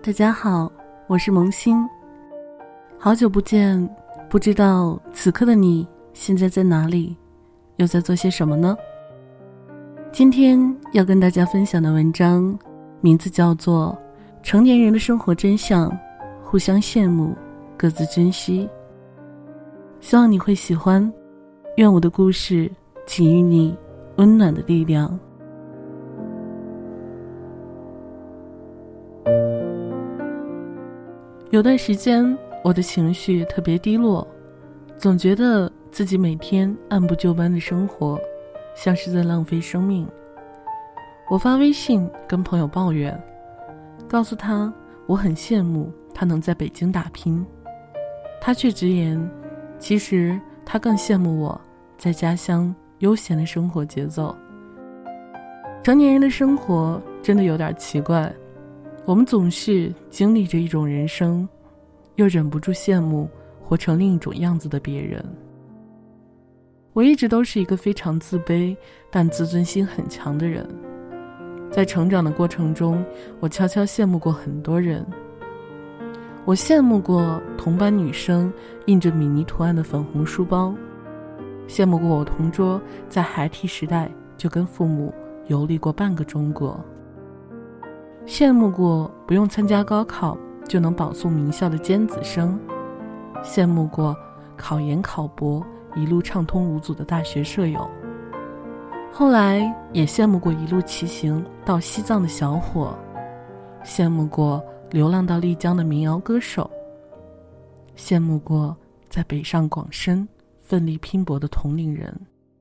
大家好，我是萌新。好久不见，不知道此刻的你现在在哪里，又在做些什么呢？今天要跟大家分享的文章名字叫做《成年人的生活真相，互相羡慕，各自珍惜》。希望你会喜欢，愿我的故事给予你温暖的力量。有段时间我的情绪特别低落，总觉得自己每天按部就班的生活像是在浪费生命。我发微信跟朋友抱怨，告诉他我很羡慕他能在北京打拼，他却直言其实他更羡慕我在家乡悠闲的生活节奏。成年人的生活真的有点奇怪，我们总是经历着一种人生，又忍不住羡慕活成另一种样子的别人。我一直都是一个非常自卑但自尊心很强的人，在成长的过程中，我悄悄羡慕过很多人。我羡慕过同班女生印着米妮图案的粉红书包，羡慕过我同桌在孩提时代就跟父母游历过半个中国，羡慕过不用参加高考就能保送名校的尖子生，羡慕过考研考博一路畅通无阻的大学舍友，后来也羡慕过一路骑行到西藏的小伙，羡慕过流浪到丽江的民谣歌手，羡慕过在北上广深奋力拼搏的同龄人。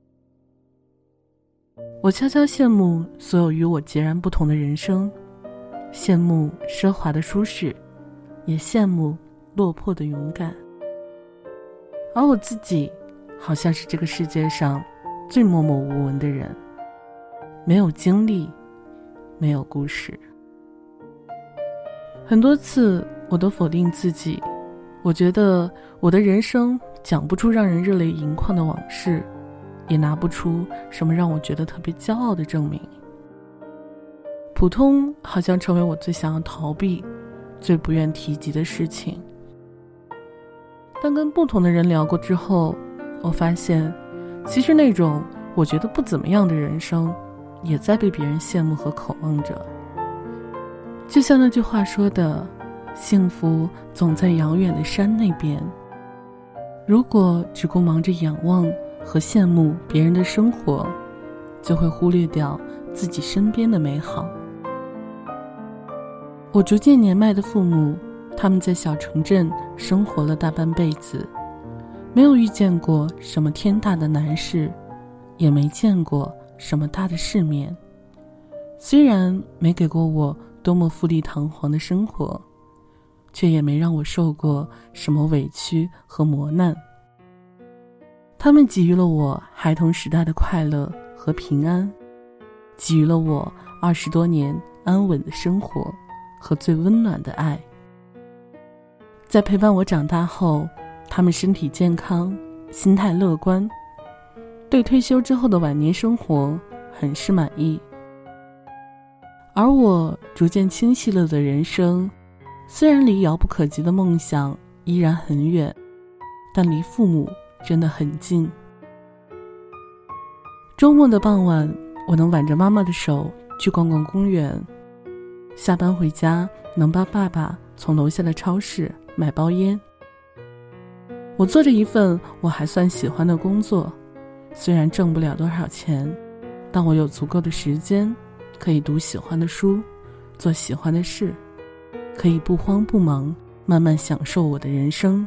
我悄悄羡慕所有与我截然不同的人生，羡慕奢华的舒适，也羡慕落魄的勇敢。而我自己好像是这个世界上最默默无闻的人，没有经历，没有故事。很多次我都否定自己，我觉得我的人生讲不出让人热泪盈眶的往事，也拿不出什么让我觉得特别骄傲的证明。普通好像成为我最想要逃避、最不愿提及的事情。但跟不同的人聊过之后，我发现其实那种我觉得不怎么样的人生也在被别人羡慕和渴望着。就像那句话说的，幸福总在遥远的山那边。如果只顾忙着仰望和羡慕别人的生活，就会忽略掉自己身边的美好。我逐渐年迈的父母，他们在小城镇生活了大半辈子，没有遇见过什么天大的难事，也没见过什么大的世面。虽然没给过我多么富丽堂皇的生活，却也没让我受过什么委屈和磨难。他们给予了我孩童时代的快乐和平安，给予了我20多年安稳的生活和最温暖的爱。在陪伴我长大后，他们身体健康，心态乐观，对退休之后的晚年生活很是满意。而我逐渐清晰了的人生，虽然离遥不可及的梦想依然很远，但离父母真的很近。周末的傍晚，我能挽着妈妈的手去逛逛公园，下班回家能帮爸爸从楼下的超市买包烟。我做着一份我还算喜欢的工作，虽然挣不了多少钱，但我有足够的时间可以读喜欢的书，做喜欢的事，可以不慌不忙，慢慢享受我的人生。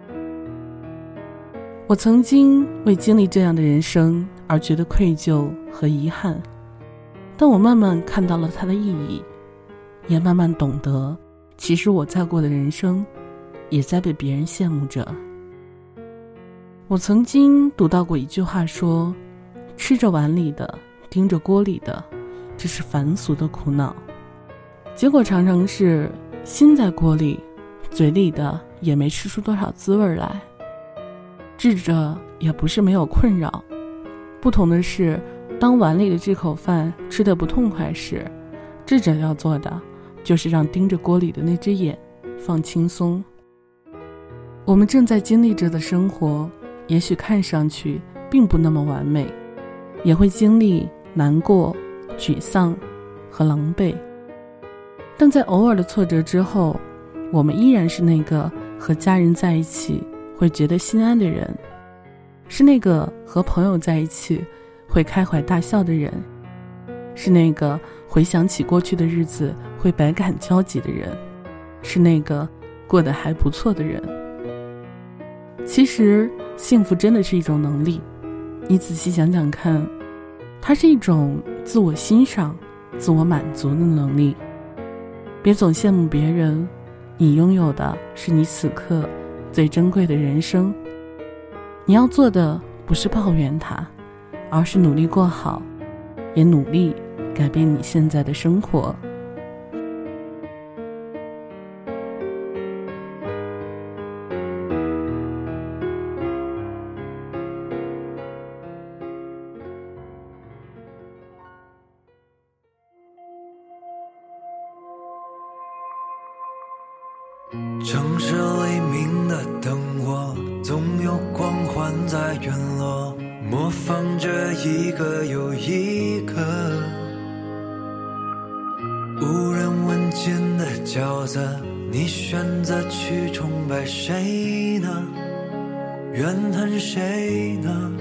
我曾经为经历这样的人生而觉得愧疚和遗憾，但我慢慢看到了它的意义，也慢慢懂得，其实我在过的人生也在被别人羡慕着。我曾经读到过一句话说，吃着碗里的，盯着锅里的，这是凡俗的苦恼。结果常常是心在锅里，嘴里的也没吃出多少滋味来。智者也不是没有困扰，不同的是，当碗里的这口饭吃得不痛快时，智者要做的就是让盯着锅里的那只眼放轻松。我们正在经历着的生活，也许看上去并不那么完美，也会经历难过、沮丧和狼狈，但在偶尔的挫折之后，我们依然是那个和家人在一起会觉得心安的人，是那个和朋友在一起会开怀大笑的人，是那个回想起过去的日子会百感交集的人，是那个过得还不错的人。其实幸福真的是一种能力，你仔细想想看，它是一种自我欣赏、自我满足的能力。别总羡慕别人，你拥有的是你此刻最珍贵的人生。你要做的不是抱怨它，而是努力过好，也努力改变你现在的生活。 城市黎明的灯火，总有光环在陨落，模仿着一个又一个无人问津的角色。你选择去崇拜谁呢？怨恨谁呢？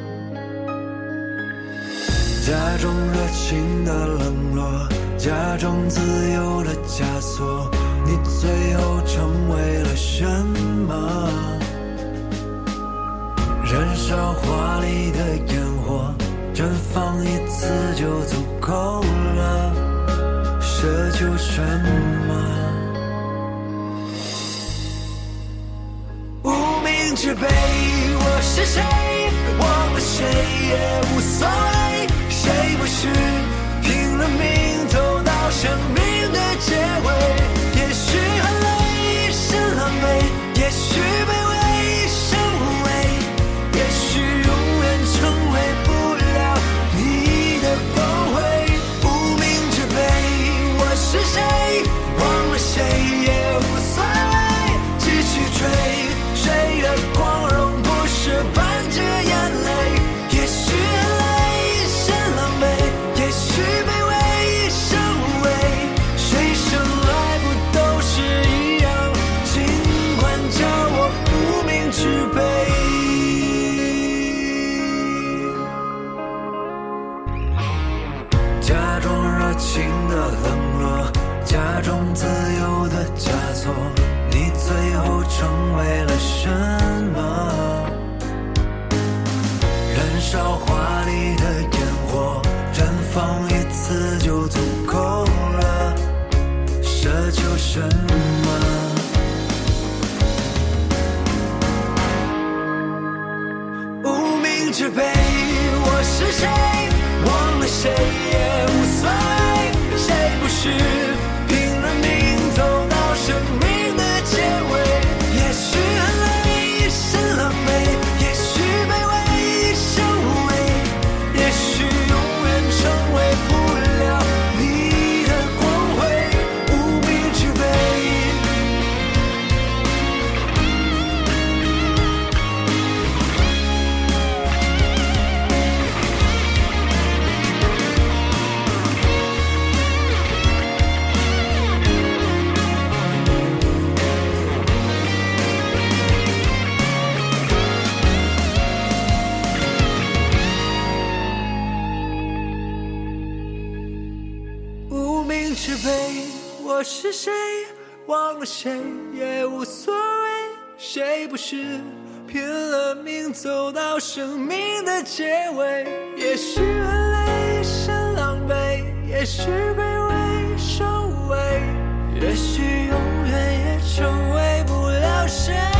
假装热情的冷落，假装自由的枷锁，你最后成为了什么？燃烧华丽的烟火，绽放一次就足够了，奢求什么？无名之辈，我是谁？忘了谁也无所谓，谁不是拼了命走到生命的结尾？也许很累，是狼狈，也许卑微，是无畏，也许永远成为不了你的光辉。无名之辈，我是谁？忘了谁也无所谓，继续追，谁的光荣不是伴着眼泪？也许很累，是狼狈，也许卑微，是无畏，谁生来不都是一样？尽管叫我无名之辈。假装热情的冷落，假装自由的枷锁，你最后成为了什么？燃烧华丽的烟火，绽放一次就足够了，奢求什么？无名之辈，我是谁？忘了谁也无所谓，谁不是拼了命走到生命的结尾？也许很累，是狼狈，也许卑微，是无畏，也许永远成为不了你的光辉。无名之辈，无名之辈，我是谁？忘了谁也无所谓，谁不是拼了命走到生命的结尾？也许很累，是狼狈，也许卑微，是无畏，也许永远也成为不了谁。